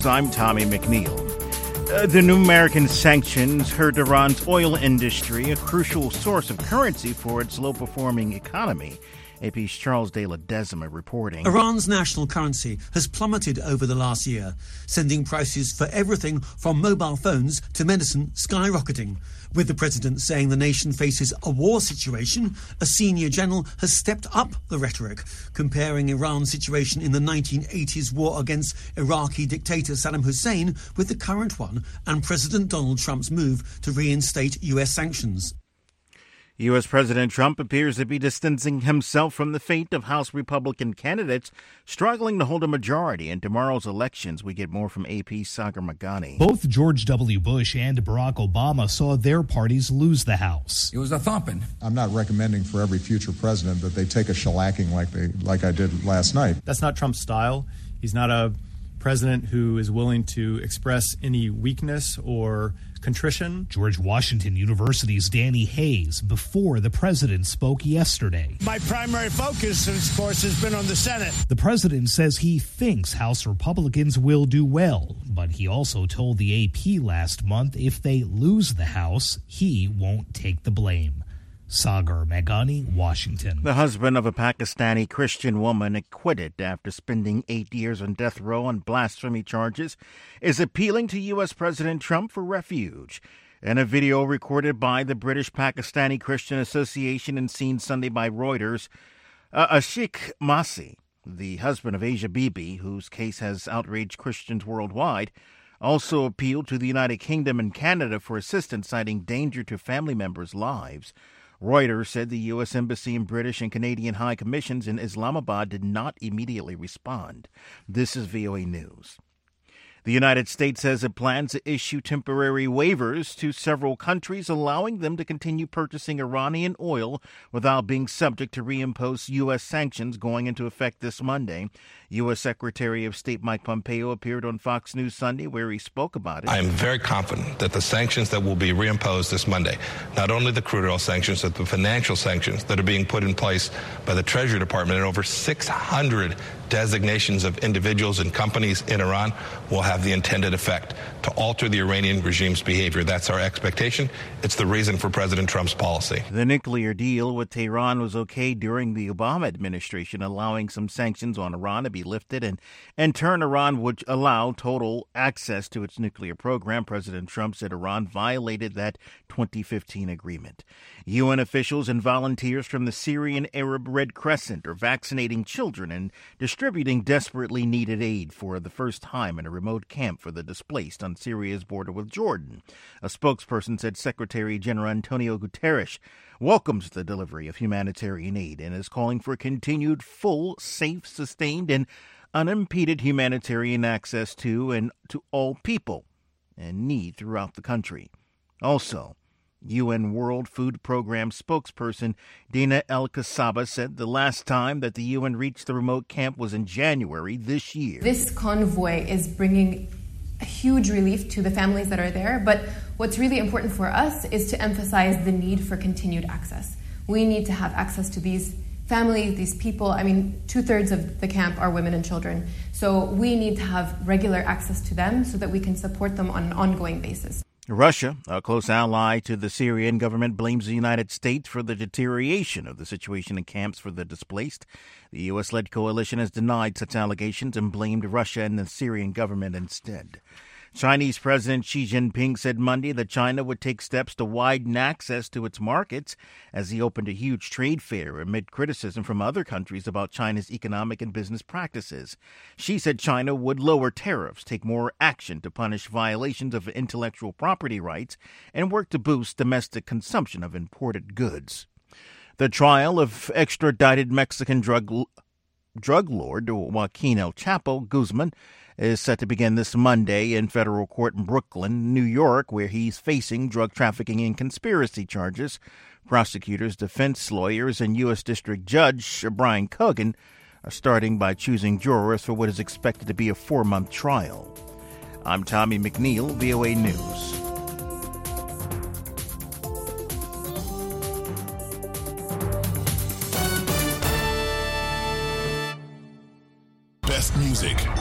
I'm Tommy McNeil. The new American sanctions hurt Iran's oil industry, a crucial source of currency for its low-performing economy. AP's Charles de Ledesma reporting. Iran's national currency has plummeted over the last year, sending prices for everything from mobile phones to medicine skyrocketing. With the president saying the nation faces a war situation, a senior general has stepped up the rhetoric, comparing Iran's situation in the 1980s war against Iraqi dictator Saddam Hussein with the current one and President Donald Trump's move to reinstate U.S. sanctions. U.S. President Trump appears to be distancing himself from the fate of House Republican candidates struggling to hold a majority in tomorrow's elections. We get more from AP's Sagar Meghani. Both George W. Bush and Barack Obama saw their parties lose the House. It was a thumping. I'm not recommending for every future president that they take a shellacking like I did last night. That's not Trump's style. He's not a president who is willing to express any weakness or contrition. George Washington University's Danny Hayes before the president spoke yesterday. My primary focus, of course, has been on the Senate. The president says he thinks House Republicans will do well, but he also told the AP last month if they lose the House, he won't take the blame. Sagar Meghani, Washington. The husband of a Pakistani Christian woman acquitted after spending 8 years on death row on blasphemy charges is appealing to U.S. President Trump for refuge. In a video recorded by the British Pakistani Christian Association and seen Sunday by Reuters, Ashik Masi, the husband of Asia Bibi, whose case has outraged Christians worldwide, also appealed to the United Kingdom and Canada for assistance, citing danger to family members' lives. Reuters said the U.S. Embassy and British and Canadian High Commissions in Islamabad did not immediately respond. This is VOA News. The United States says it plans to issue temporary waivers to several countries, allowing them to continue purchasing Iranian oil without being subject to reimposed U.S. sanctions going into effect this Monday. U.S. Secretary of State Mike Pompeo appeared on Fox News Sunday where he spoke about it. I am very confident that the sanctions that will be reimposed this Monday, not only the crude oil sanctions, but the financial sanctions that are being put in place by the Treasury Department and over 600 designations of individuals and companies in Iran will have the intended effect to alter the Iranian regime's behavior. That's our expectation. It's the reason for President Trump's policy. The nuclear deal with Tehran was okay during the Obama administration, allowing some sanctions on Iran to be lifted, and in turn, Iran would allow total access to its nuclear program. President Trump said Iran violated that 2015 agreement. UN officials and volunteers from the Syrian Arab Red Crescent are vaccinating children and distributing desperately needed aid for the first time in a remote camp for the displaced on Syria's border with Jordan. A spokesperson said Secretary General Antonio Guterres welcomes the delivery of humanitarian aid and is calling for continued full, safe, sustained, and unimpeded humanitarian access to and to all people in need throughout the country. Also, UN World Food Program spokesperson Dina El-Kasaba said the last time that the UN reached the remote camp was in January this year. This convoy is bringing a huge relief to the families that are there, but what's really important for us is to emphasize the need for continued access. We need to have access to these families, these people. I mean, 2/3 of the camp are women and children. So we need to have regular access to them so that we can support them on an ongoing basis. Russia, a close ally to the Syrian government, blames the United States for the deterioration of the situation in camps for the displaced. The U.S.-led coalition has denied such allegations and blamed Russia and the Syrian government instead. Chinese President Xi Jinping said Monday that China would take steps to widen access to its markets as he opened a huge trade fair amid criticism from other countries about China's economic and business practices. Xi said China would lower tariffs, take more action to punish violations of intellectual property rights, and work to boost domestic consumption of imported goods. The trial of extradited Mexican drug lord Joaquin El Chapo Guzman is set to begin this Monday in federal court in Brooklyn, New York, where he's facing drug trafficking and conspiracy charges. Prosecutors, defense lawyers, and U.S. District Judge Brian Cogan are starting by choosing jurors for what is expected to be a 4-month trial. I'm Tommy McNeil, VOA News.